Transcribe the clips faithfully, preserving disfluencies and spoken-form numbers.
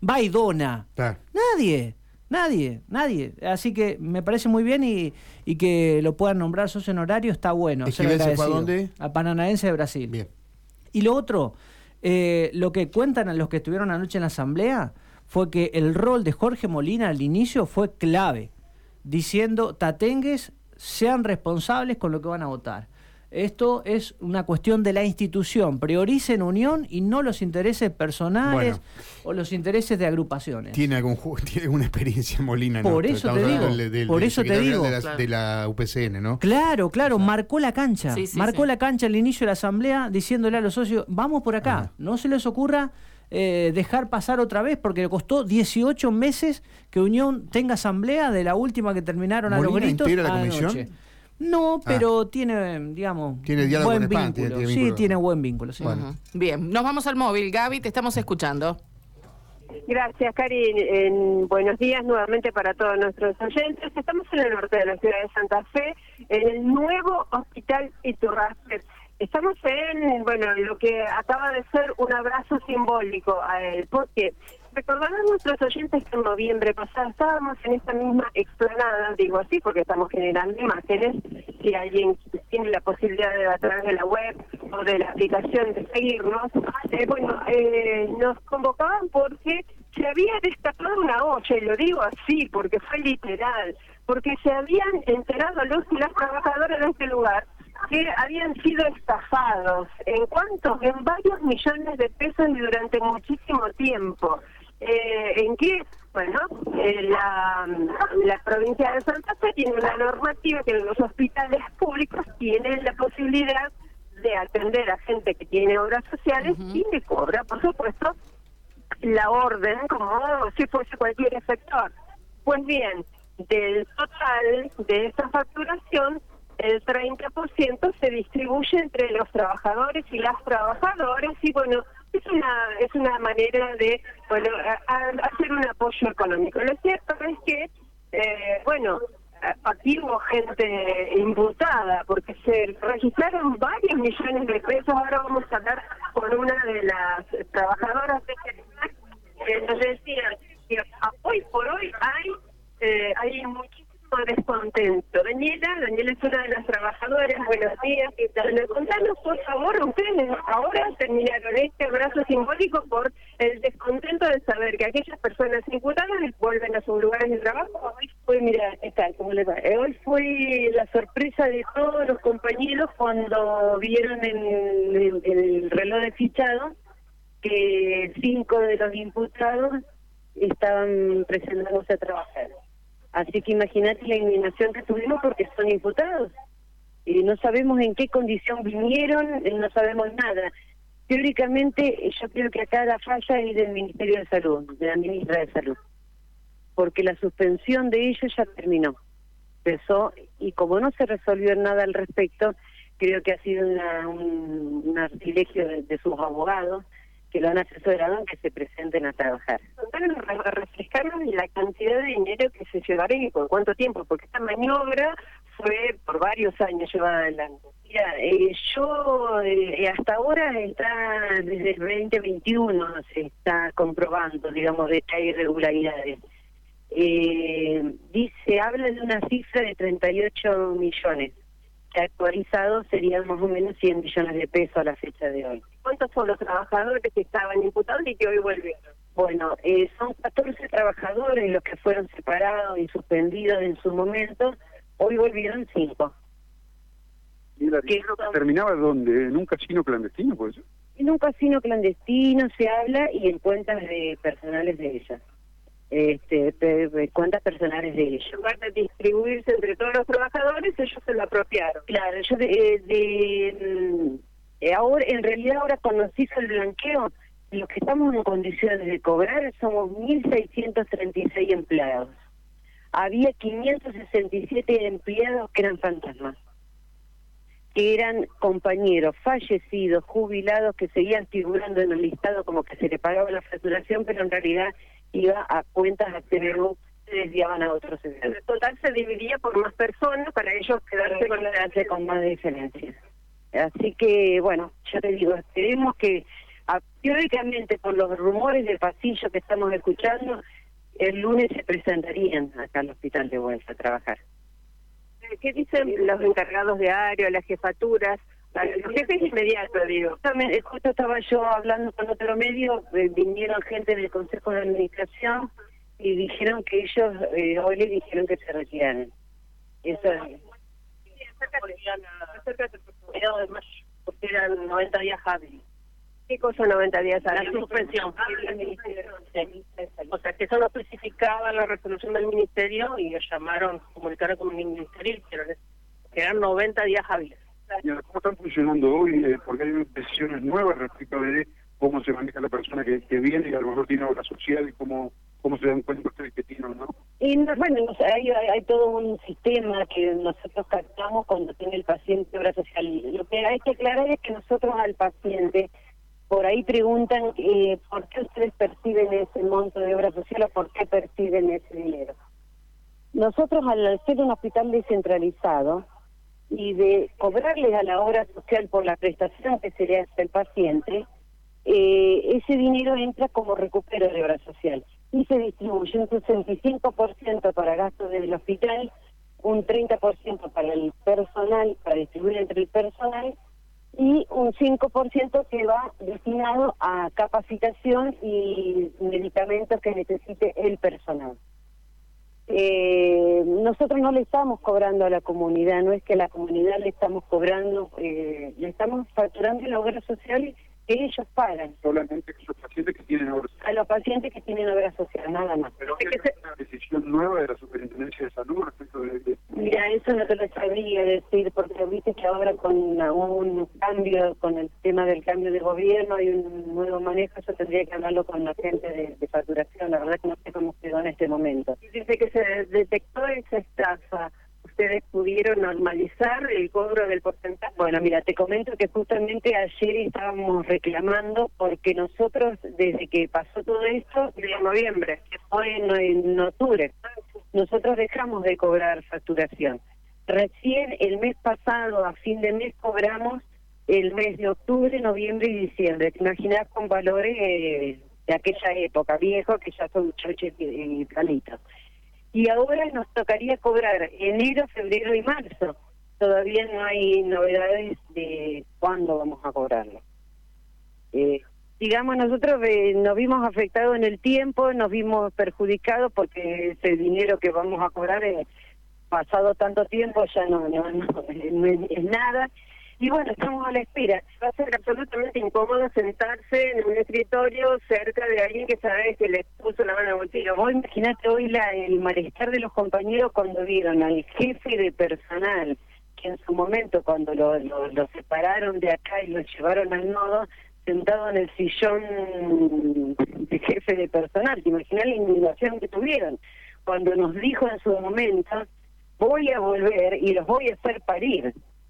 va y dona. Claro. Nadie, nadie, nadie. Así que me parece muy bien y, y que lo puedan nombrar socio honorario está bueno. ¿Esquivel se fue a dónde? A Paranaense de Brasil. Bien. Y lo otro, eh, lo que cuentan a los que estuvieron anoche en la asamblea fue que el rol de Jorge Molina al inicio fue clave, diciendo tatengues sean responsables con lo que van a votar. Esto es una cuestión de la institución. Prioricen unión y no los intereses personales, bueno, o los intereses de agrupaciones. Tiene algún tiene alguna experiencia Molina, ¿no? Por eso te digo. Del, del, por del eso te digo. De la, claro. de la U P C N, ¿no? Claro, claro, o sea, marcó la cancha. Sí, sí, marcó sí. la cancha al inicio de la asamblea diciéndole a los socios, vamos por acá. Ajá. No se les ocurra eh, dejar pasar otra vez porque le costó dieciocho meses que Unión tenga asamblea de la última que terminaron a los gritos. ¿Molina integra la anoche. comisión? No, pero ah. tiene, digamos, tiene diálogo buen con Span, vínculo. Tiene, tiene sí, vínculo. tiene buen vínculo. Sí. Bueno. Uh-huh. Bien, nos vamos al móvil. Gaby, te estamos escuchando. Gracias, Karin. En, buenos días nuevamente para todos nuestros oyentes. Estamos en el norte de la ciudad de Santa Fe, en el nuevo Hospital Iturraspe. Estamos en, bueno, lo que acaba de ser un abrazo simbólico a él, porque recordarán nuestros oyentes que en noviembre pasado estábamos en esta misma explanada, digo así porque estamos generando imágenes, si alguien tiene la posibilidad de a través de la web o de la aplicación de seguirnos, eh, bueno, eh, nos convocaban porque se había destapado una olla, y lo digo así porque fue literal, porque se habían enterado los y las trabajadoras de este lugar que habían sido estafados. ¿En cuántos? En varios millones de pesos y durante muchísimo tiempo. Eh, ¿En qué? Bueno, eh, la, la provincia de Santa Fe tiene una normativa que los hospitales públicos tienen la posibilidad de atender a gente que tiene obras sociales uh-huh. y le cobra, por supuesto, la orden como si fuese cualquier sector. Pues bien, del total de esta facturación, el treinta por ciento se distribuye entre los trabajadores y las trabajadoras y bueno, es una es una manera de bueno a, a hacer un apoyo económico. Lo cierto es que, eh, bueno, aquí hubo gente imputada porque se registraron varios millones de pesos. Ahora vamos a hablar con una de las trabajadoras de que nos decía que hoy por hoy hay, eh, hay muchísimo descontento. Daniela, Daniela es una de las trabajadoras. Buenos días, ¿qué tal? Contanos, por favor, ustedes ahora terminaron este abrazo simbólico por el descontento de saber que aquellas personas imputadas vuelven a sus lugares de trabajo. Pues mira, ¿qué tal? ¿Cómo les va? Eh, hoy fue la sorpresa de todos los compañeros cuando vieron en el, el reloj de fichado que cinco de los imputados estaban presentándose a trabajar. Así que imagínate la indignación que tuvimos porque son imputados. Y no sabemos en qué condición vinieron, no sabemos nada. Teóricamente, yo creo que acá la falla es del Ministerio de Salud, de la ministra de Salud. Porque la suspensión de ellos ya terminó. Empezó, y como no se resolvió nada al respecto, creo que ha sido una, un, un artilegio de, de sus abogados que lo han asesorado en que se presenten a trabajar. Refrescarnos la cantidad de dinero que se llevaron y por cuánto tiempo, porque esta maniobra fue por varios años llevada adelante. Mira, eh, yo eh, hasta ahora está desde el veinte veintiuno se está comprobando, digamos, de que hay irregularidades. Eh, dice, habla de una cifra de treinta y ocho millones, que actualizado serían más o menos cien millones de pesos a la fecha de hoy. ¿Cuántos son los trabajadores que estaban imputados y que hoy volvieron? Bueno, eh, son catorce trabajadores los que fueron separados y suspendidos en su momento, hoy volvieron cinco. ¿Y la terminaba dónde? ¿En un casino clandestino, pues? En un casino clandestino se habla y en cuentas de personales de ella. Este, de, de cuentas personales de ellos. En lugar de distribuirse entre todos los trabajadores, ellos se lo apropiaron. Claro, yo de, de, de ahora, en realidad ahora cuando se hizo el blanqueo, los que estamos en condiciones de cobrar somos mil seiscientos treinta y seis empleados. Había quinientos sesenta y siete empleados que eran fantasmas, que eran compañeros fallecidos, jubilados, que seguían figurando en el listado como que se le pagaba la facturación, pero en realidad iba a cuentas de T V U, se desviaban a otros eventos. El total se dividía por más personas para ellos quedarse con, quedarse con más diferencia. Así que, bueno, ya te digo, esperemos que a, teóricamente, por los rumores de pasillo que estamos escuchando, el lunes se presentarían acá al hospital de vuelta a trabajar. ¿Qué dicen los encargados de área, las jefaturas? Los jefes inmediatos, digo. Justamente, Justo estaba yo hablando con otro medio, eh, vinieron gente del Consejo de Administración y dijeron que ellos, eh, hoy le dijeron que se retiran. Eso es. Porque eran noventa días hábiles. ¿Qué cosa noventa días hábiles? La suspensión. O sea, que eso lo especificaba la resolución del Ministerio y ellos llamaron, comunicaron con el Ministerio y dijeron que eran noventa días hábiles. ¿Cómo están funcionando hoy? Eh, porque hay decisiones nuevas respecto de cómo se maneja la persona que, que viene y a lo mejor tiene obra social y cómo, cómo se dan cuenta ustedes que tiene o no. Y no, bueno, o sea, hay, hay todo un sistema que nosotros captamos cuando tiene el paciente obra social. Lo que hay que aclarar es que nosotros al paciente, por ahí preguntan eh, por qué ustedes perciben ese monto de obra social o por qué perciben ese dinero. Nosotros, al ser un hospital descentralizado y de cobrarles a la obra social por la prestación que se le hace al paciente, eh, ese dinero entra como recupero de obra social y se distribuye un sesenta y cinco por ciento para gastos del hospital, un treinta por ciento para el personal, para distribuir entre el personal, y un cinco por ciento que va destinado a capacitación y medicamentos que necesite el personal. Eh, nosotros no le estamos cobrando a la comunidad, no es que a la comunidad le estamos cobrando, eh, le estamos facturando la obra social que ellos pagan. Solamente a los pacientes que tienen obra social. A los pacientes que tienen obra social, nada más. Pero es que una decisión nueva de la Superintendencia de Salud respecto de... de... Mira, eso no te lo sabría decir, porque viste que ahora con un cambio, con el tema del cambio de gobierno y un nuevo manejo, yo tendría que hablarlo con la gente de, de facturación, la verdad que no sé cómo quedó en este momento. Dice que se detectó esa estafa. ¿Ustedes pudieron normalizar el cobro del porcentaje? Bueno, mira, te comento que justamente ayer estábamos reclamando porque nosotros, desde que pasó todo esto, De noviembre. que fue en, en octubre, nosotros dejamos de cobrar facturación. Recién el mes pasado, a fin de mes, cobramos el mes de octubre, noviembre y diciembre. Te imaginas con valores eh, de aquella época, viejos, que ya son choches y palitos. Y ahora nos tocaría cobrar enero, febrero y marzo. Todavía no hay novedades de cuándo vamos a cobrarlo. Eh, digamos, nosotros eh, nos vimos afectados en el tiempo, nos vimos perjudicados porque ese dinero que vamos a cobrar, eh, pasado tanto tiempo, ya no, no, no, no es, es nada. Y bueno, estamos a la espera. Va a ser absolutamente incómodo sentarse en un escritorio cerca de alguien que sabes que le puso la mano al bolsillo. Vos imaginate hoy la, el malestar de los compañeros cuando vieron al jefe de personal, que en su momento cuando lo, lo, lo separaron de acá y lo llevaron al nodo, sentado en el sillón de jefe de personal. Te imaginas la indignación que tuvieron cuando nos dijo en su momento, voy a volver y los voy a hacer parir.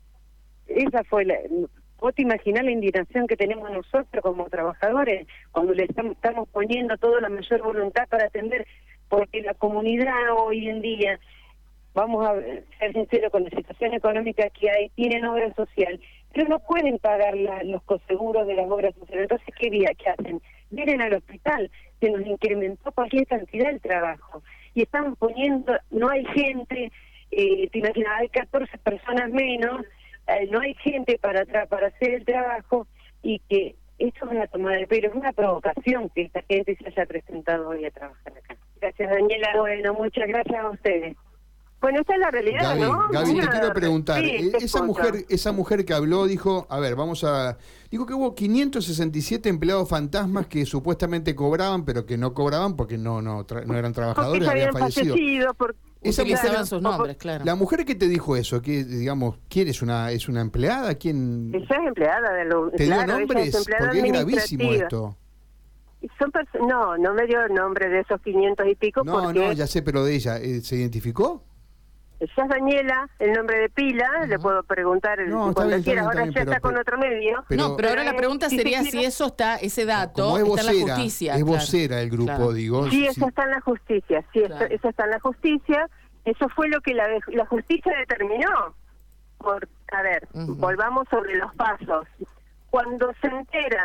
Esa fue la... ¿Vos te imaginás la indignación que tenemos nosotros como trabajadores cuando le estamos, estamos poniendo toda la mayor voluntad para atender? Porque la comunidad hoy en día, vamos a ser sinceros con la situación económica que hay, tienen obra social, pero no pueden pagar la, los coseguros de las obras sociales. Entonces, ¿qué día qué hacen? Vienen al hospital, se nos incrementó cualquier cantidad el trabajo y estamos poniendo, no hay gente, eh, te imaginas, hay catorce personas menos, Eh, no hay gente para tra para hacer el trabajo y que esto es una tomada de pelo, es una provocación que esta gente se haya presentado hoy a trabajar acá. Gracias, Daniela. Bueno, muchas gracias a ustedes. Bueno, esta es la realidad, Gaby, ¿no? Gaby, Una... te quiero preguntar, Sí, eh, esa escucho. mujer esa mujer que habló dijo, a ver, vamos a... Dijo que hubo quinientos sesenta y siete empleados fantasmas que supuestamente cobraban, pero que no cobraban porque no no tra no eran trabajadores, Porque habían habían fallecido. fallecido por... Esa Utilizaban mujer- sus nombres, claro. La mujer que te dijo eso, que digamos, ¿quién es una es una empleada? ¿Quién Ella es empleada de lo... te dio claro, ella nombres? es empleada Porque es gravísimo administrativa. esto. Y son pers- no, no me dio el nombre de esos quinientos y pico No, porque no, ya sé, pero de ella, eh, ¿se identificó? ella es Daniela, el nombre de pila, le puedo preguntar el- No, está cuando bien, está quiera, bien, ahora está bien, ya pero- está con pero- otro medio. Pero- no, pero ahora la pregunta Si sería se quiere- si eso está, ese dato Como es está en la vocera, justicia. es claro. vocera del grupo, Claro. digo. Sí, sí. eso está en la justicia, sí, Claro. eso, eso está en la justicia. Eso fue lo que la, la justicia determinó. Por, a ver, Ujú. volvamos sobre los pasos. Cuando se enteran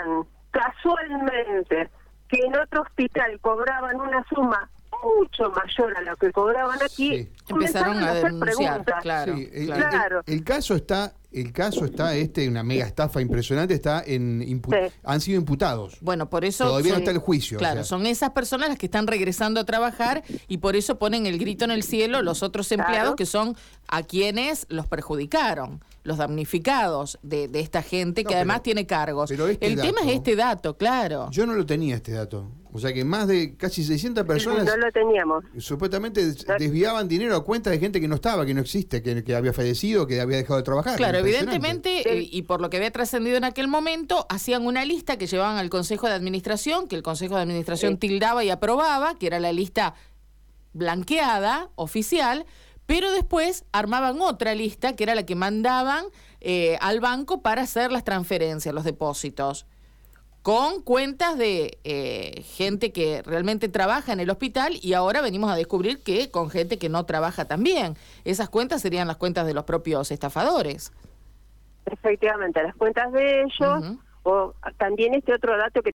casualmente que en otro hospital cobraban una suma mucho mayor a lo que cobraban aquí, Sí. Empezaron a hacer denunciar, preguntas. claro. Sí, el, claro. el- Claro. el caso está, el caso está este, una mega estafa impresionante, está en impu- Sí. han sido imputados. Bueno, por eso... Todavía no son- está el juicio. o Claro, sea. son esas personas las que están regresando a trabajar y por eso ponen el grito en el cielo los otros empleados Claro. que son a quienes los perjudicaron, los damnificados de, de esta gente que No, además pero- tiene cargos. pero este el tema dato- es este dato, claro. Yo no lo tenía este dato. O sea que más de casi seiscientas personas No lo teníamos. supuestamente des- desviaban dinero a cuenta de gente que no estaba, que no existe, que, que había fallecido, que había dejado de trabajar. Claro, Impresionante. evidentemente, eh, y por lo que había trascendido en aquel momento, hacían una lista que llevaban al Consejo de Administración, que el Consejo de Administración Sí. tildaba y aprobaba, que era la lista blanqueada, oficial, pero después armaban otra lista, que era la que mandaban eh, al banco para hacer las transferencias, los depósitos, con cuentas de eh, gente que realmente trabaja en el hospital y ahora venimos a descubrir que con gente que no trabaja también. Esas cuentas serían las cuentas de los propios estafadores. Efectivamente, las cuentas de ellos, Ujú. o también este otro dato que